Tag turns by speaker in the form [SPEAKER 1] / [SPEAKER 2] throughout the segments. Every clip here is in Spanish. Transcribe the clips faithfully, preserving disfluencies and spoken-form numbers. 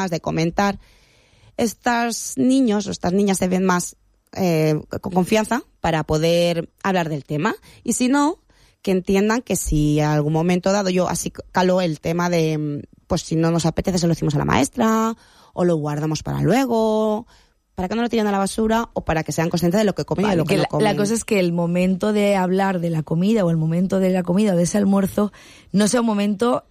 [SPEAKER 1] temas, de comentar. Estos niños o estas niñas se ven más eh, con confianza para poder hablar del tema. Y si no, que entiendan que si a algún momento dado yo así calo el tema de, pues si no nos apetece se lo decimos a la maestra, o lo guardamos para luego, para que no lo tiren a la basura o para que sean conscientes de lo que comen vale, y de lo que, que no
[SPEAKER 2] la,
[SPEAKER 1] comen.
[SPEAKER 2] La cosa es que el momento de hablar de la comida o el momento de la comida o de ese almuerzo no sea un momento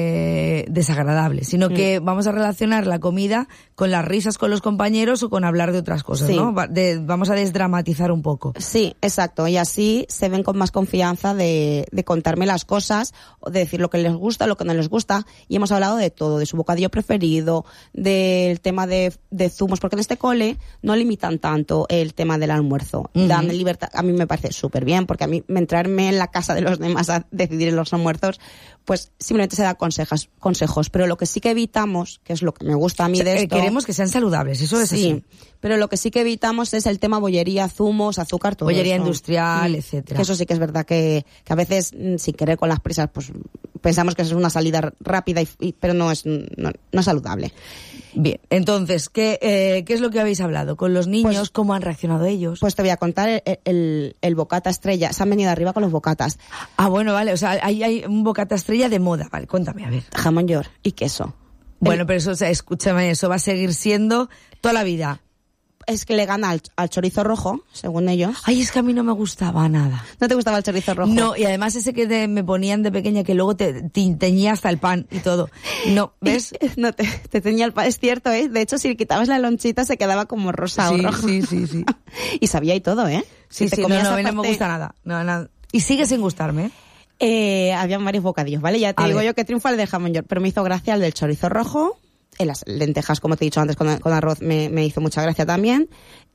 [SPEAKER 2] eh, desagradable, sino mm. que vamos a relacionar la comida con las risas con los compañeros o con hablar de otras cosas, sí. ¿no? De, vamos a desdramatizar un poco.
[SPEAKER 1] Sí, exacto, y así se ven con más confianza de, de contarme las cosas, de decir lo que les gusta, lo que no les gusta, y hemos hablado de todo, de su bocadillo preferido, del tema de, de zumos, porque en este cole no limitan tanto el tema del almuerzo, uh-huh. dan libertad. A mí me parece súper bien, porque a mí entrarme en la casa de los demás a decidir en los almuerzos, pues simplemente se da consejos, consejos, pero lo que sí que evitamos, que es lo que me gusta a mí de esto...
[SPEAKER 2] Queremos que sean saludables, eso es
[SPEAKER 1] sí,
[SPEAKER 2] así.
[SPEAKER 1] Pero lo que sí que evitamos es el tema bollería, zumos, azúcar, todo
[SPEAKER 2] bollería
[SPEAKER 1] eso.
[SPEAKER 2] industrial,
[SPEAKER 1] mm.
[SPEAKER 2] etcétera.
[SPEAKER 1] Que eso sí que es verdad que, que a veces, sin querer con las prisas, pues pensamos que es una salida rápida, y, y, pero no es, no, no es saludable.
[SPEAKER 2] Bien, entonces, ¿qué, eh, ¿qué es lo que habéis hablado con los niños? Pues, ¿cómo han reaccionado ellos?
[SPEAKER 1] Pues te voy a contar el, el, el bocata estrella. Se han venido arriba con los bocatas.
[SPEAKER 2] Ah, bueno, vale, o sea, hay, hay un bocata estrella de moda. Vale, cuéntame, a ver.
[SPEAKER 1] Jamón york y queso.
[SPEAKER 2] Bueno,
[SPEAKER 1] el,
[SPEAKER 2] pero eso, o sea, escúchame, eso va a seguir siendo toda la vida.
[SPEAKER 1] Es que le gana al, al chorizo rojo, según ellos.
[SPEAKER 2] Ay, es que a mí no me gustaba nada.
[SPEAKER 1] ¿No te gustaba el chorizo rojo?
[SPEAKER 2] No, y además ese que te, me ponían de pequeña que luego te, te teñía hasta el pan y todo. No, ¿ves?
[SPEAKER 1] No, te, te teñía el pan, es cierto, ¿eh? De hecho, si le quitabas la lonchita se quedaba como rosa
[SPEAKER 2] sí,
[SPEAKER 1] o rojo.
[SPEAKER 2] Sí, sí, sí.
[SPEAKER 1] Y sabía y todo, ¿eh?
[SPEAKER 2] Sí,
[SPEAKER 1] si
[SPEAKER 2] sí, no, no, parte... no me gusta nada. No, nada. Y sigue sin gustarme, ¿eh?
[SPEAKER 1] Eh, habían varios bocadillos, ¿vale? Ya te
[SPEAKER 2] a
[SPEAKER 1] digo
[SPEAKER 2] ver.
[SPEAKER 1] yo que triunfa el de jamón york, pero me hizo gracia el del chorizo rojo. En las lentejas, como te he dicho antes, con, con arroz me, me hizo mucha gracia también.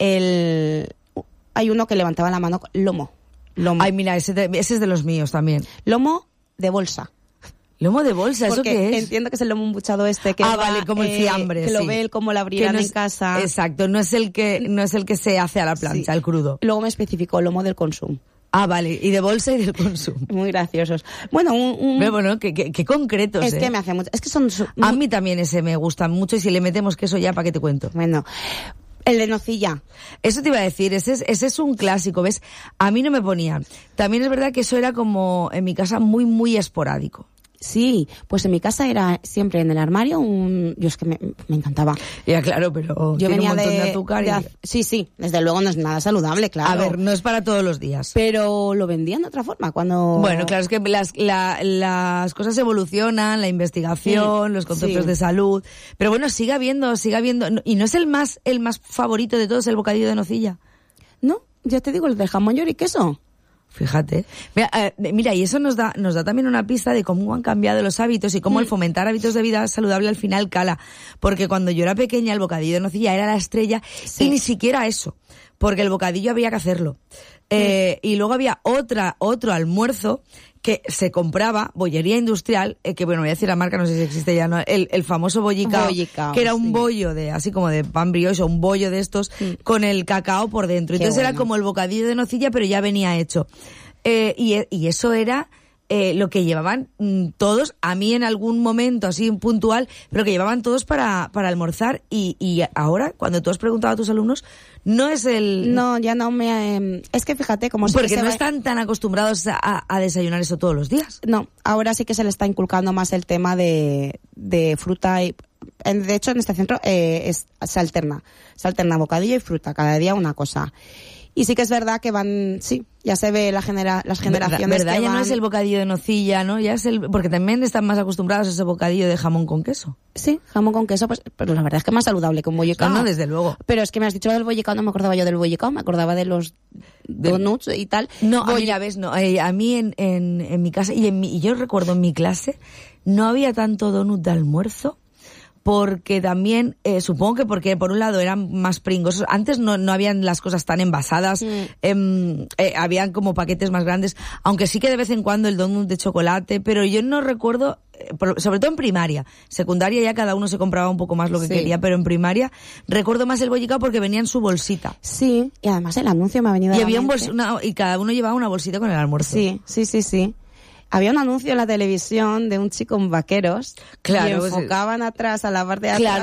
[SPEAKER 1] El, hay uno que levantaba la mano, lomo. lomo.
[SPEAKER 2] Ay, mira, ese, de, ese es de los míos también.
[SPEAKER 1] Lomo de bolsa.
[SPEAKER 2] ¿Lomo de bolsa? ¿Eso
[SPEAKER 1] Porque
[SPEAKER 2] qué es?
[SPEAKER 1] entiendo que es el lomo embuchado este. Que
[SPEAKER 2] ah,
[SPEAKER 1] va,
[SPEAKER 2] vale, como el fiambre,
[SPEAKER 1] eh, Que
[SPEAKER 2] sí.
[SPEAKER 1] lo ve él como lo abrirán
[SPEAKER 2] no
[SPEAKER 1] en
[SPEAKER 2] es,
[SPEAKER 1] casa.
[SPEAKER 2] Exacto, no es el que no es el que se hace a la plancha, sí. El crudo.
[SPEAKER 1] Luego me especificó lomo del consumo.
[SPEAKER 2] Ah, vale, y de bolsa y del consumo.
[SPEAKER 1] Muy graciosos. Bueno, un... un...
[SPEAKER 2] Pero bueno, qué, qué, qué concretos,
[SPEAKER 1] Es
[SPEAKER 2] ¿eh?
[SPEAKER 1] que me hace mucho... Es que son... Su...
[SPEAKER 2] A mí también ese me gusta mucho y si le metemos queso ya, ¿para qué te cuento?
[SPEAKER 1] Bueno, el de nocilla.
[SPEAKER 2] Eso te iba a decir, ese es, ese es un clásico, ¿ves? A mí no me ponían. También es verdad que eso era como, en mi casa, muy, muy esporádico.
[SPEAKER 1] Sí, pues en mi casa era siempre en el armario un... Yo es que me, me encantaba.
[SPEAKER 2] Ya, claro, pero
[SPEAKER 1] yo
[SPEAKER 2] tiene
[SPEAKER 1] venía
[SPEAKER 2] un montón
[SPEAKER 1] de,
[SPEAKER 2] de azúcar.
[SPEAKER 1] De,
[SPEAKER 2] y...
[SPEAKER 1] Sí, sí, desde luego no es nada saludable, claro.
[SPEAKER 2] A ver, no es para todos los días.
[SPEAKER 1] Pero lo vendían de otra forma cuando...
[SPEAKER 2] Bueno, claro, es que las, la, las cosas evolucionan, la investigación, sí, los conceptos sí. de salud. Pero bueno, sigue habiendo, sigue habiendo... Y no es el más, el más favorito de todos, el bocadillo de nocilla.
[SPEAKER 1] No, ya te digo, el de jamón york y queso.
[SPEAKER 2] Fíjate. Mira, eh, mira, y eso nos da nos da también una pista de cómo han cambiado los hábitos y cómo mm. el fomentar hábitos de vida saludable al final cala. Porque cuando yo era pequeña el bocadillo de nocilla era la estrella sí. y ni siquiera eso. Porque el bocadillo había que hacerlo. Eh, mm. Y luego había otra otro almuerzo que se compraba, bollería industrial, eh, que bueno, voy a decir la marca, no sé si existe ya, ¿no? El, el famoso bollicao, bollicao, que era un sí. bollo de, así como de pan brioche, un bollo de estos, sí. con el cacao por dentro. Qué Entonces bueno. Era como el bocadillo de nocilla, pero ya venía hecho. Eh, y, y eso era eh, lo que llevaban mm, todos, a mí en algún momento así puntual, pero que llevaban todos para, para almorzar. Y, y ahora, cuando tú has preguntado a tus alumnos, no es el...
[SPEAKER 1] No, ya no me... Eh, es que fíjate cómo...
[SPEAKER 2] Porque
[SPEAKER 1] se
[SPEAKER 2] no
[SPEAKER 1] va...
[SPEAKER 2] están tan acostumbrados a, a desayunar eso todos los días.
[SPEAKER 1] No, ahora sí que se le está inculcando más el tema de, de fruta y... De hecho, en este centro eh, es, se alterna. Se alterna bocadillo y fruta, cada día una cosa. Y sí que es verdad que van, sí, ya se ve la genera, las generaciones
[SPEAKER 2] ¿verdad? ¿verdad?
[SPEAKER 1] que
[SPEAKER 2] Ya
[SPEAKER 1] van...
[SPEAKER 2] no es el bocadillo de nocilla, ¿no? Ya es el, porque también están más acostumbrados a ese bocadillo de jamón con queso.
[SPEAKER 1] Sí, jamón con queso, pues, pero la verdad es que es más saludable que un bollicao.
[SPEAKER 2] No, no, desde luego.
[SPEAKER 1] Pero es que me has dicho del bollicao, no me acordaba yo del bollicao, me acordaba de los donuts y tal.
[SPEAKER 2] No,
[SPEAKER 1] Boll...
[SPEAKER 2] mira, ves, no, eh, a mí en, en, en mi casa, y, en mi, y yo recuerdo en mi clase, no había tanto donut de almuerzo, porque también, eh, supongo que porque por un lado eran más pringosos. Antes no, no habían las cosas tan envasadas, mm. eh, eh, habían como paquetes más grandes, aunque sí que de vez en cuando el donut de chocolate, pero yo no recuerdo, eh, sobre todo en primaria. Secundaria ya cada uno se compraba un poco más lo que sí. quería, pero en primaria recuerdo más el bollicao porque venía en su bolsita.
[SPEAKER 1] Sí, y además el anuncio me ha venido a
[SPEAKER 2] y
[SPEAKER 1] la
[SPEAKER 2] había un
[SPEAKER 1] mente.
[SPEAKER 2] bols- una, y cada uno llevaba una bolsita con el almuerzo.
[SPEAKER 1] Sí, sí, sí, sí. Había un anuncio en la televisión de un chico en vaqueros
[SPEAKER 2] claro,
[SPEAKER 1] y enfocaban pues, atrás a la parte de
[SPEAKER 2] claro,